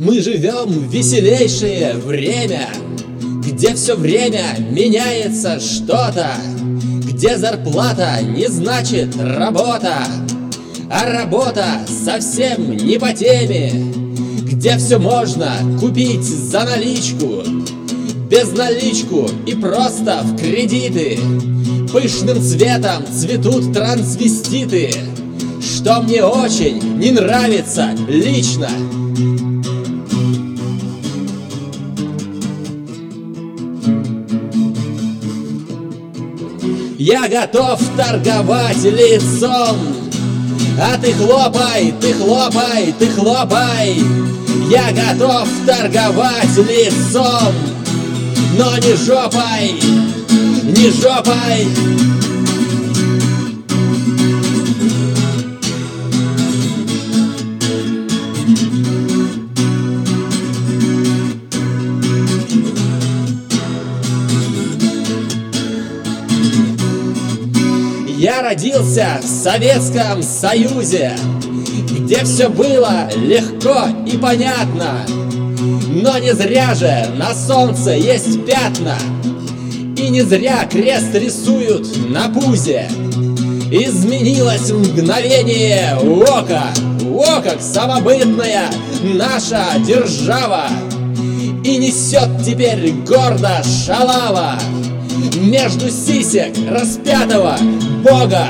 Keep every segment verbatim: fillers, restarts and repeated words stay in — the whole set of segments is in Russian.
Мы живем в веселейшее время, где все время меняется что-то, где зарплата не значит работа, а работа совсем не по теме, где все можно купить за наличку, безналичку и просто в кредиты. Пышным цветом цветут трансвеститы, что мне очень не нравится лично. Я готов торговать лицом, а ты хлопай, ты хлопай, ты хлопай. Я готов торговать лицом, но не жопой, не жопой. Я родился в Советском Союзе, где все было легко и понятно. Но не зря же на солнце есть пятна, и не зря крест рисуют на пузе. Изменилось мгновение ока, о, как самобытная наша держава, и несет теперь гордо шалава между сисек распятого Бога.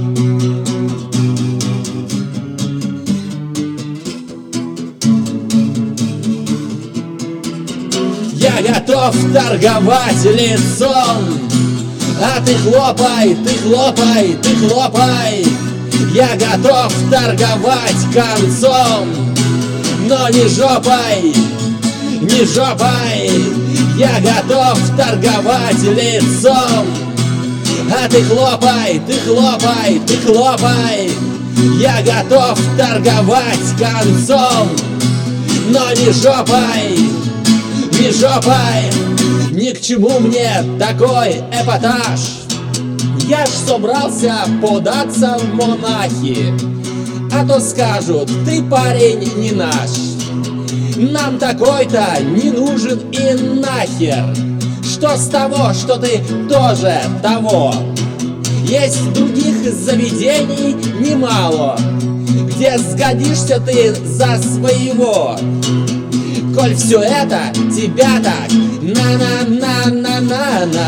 Я готов торговать лицом, а ты хлопай, ты хлопай, ты хлопай. Я готов торговать концом, но не жопой, не жопой. Я готов торговать лицом, а ты хлопай, ты хлопай, ты хлопай. Я готов торговать концом, но не жопой, не жопой. Ни к чему мне такой эпатаж. Я ж собрался податься в монахи, а то скажут, ты парень не наш. Нам такой-то не нужен и нахер. Что с того, что ты тоже того? Есть других заведений немало, где сгодишься ты за своего. Коль все это тебя так на-на-на-на-на-на,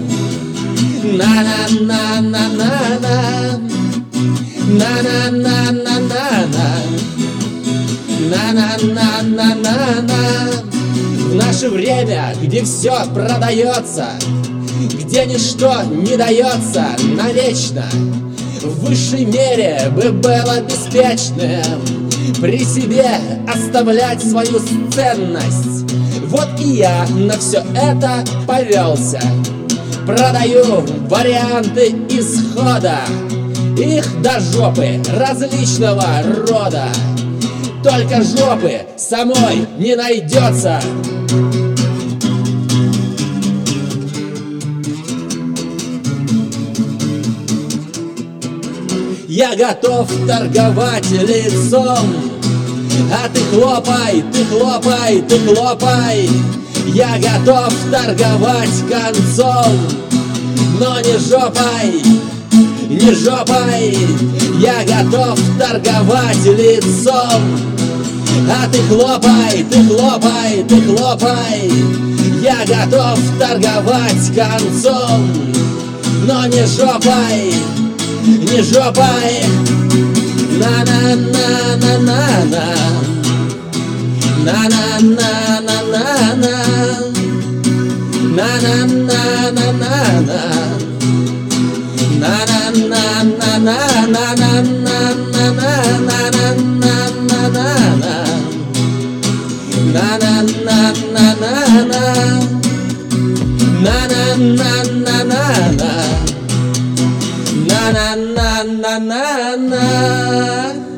на-на-на-на-на-на, на-на-на-на-на-на, на-на-на-на-на-на. В наше время, где все продается, где ничто не дается навечно, в высшей мере бы было беспечным при себе оставлять свою ценность. Вот и я на все это повелся. Продаю варианты исхода, их до жопы различного рода. Только жопы самой не найдется. Я готов торговать лицом, а ты хлопай, ты хлопай, ты хлопай. Я готов торговать концом, но не жопой, не жопой. Я готов торговать лицом, а ты хлопай, ты хлопай, ты хлопай. Я готов торговать концом, но не жопой, не жопой. На-на-на-на-на-на, на-на-на-на-на-на, на-на-на-на-на-на, на-на-на-на-на-на.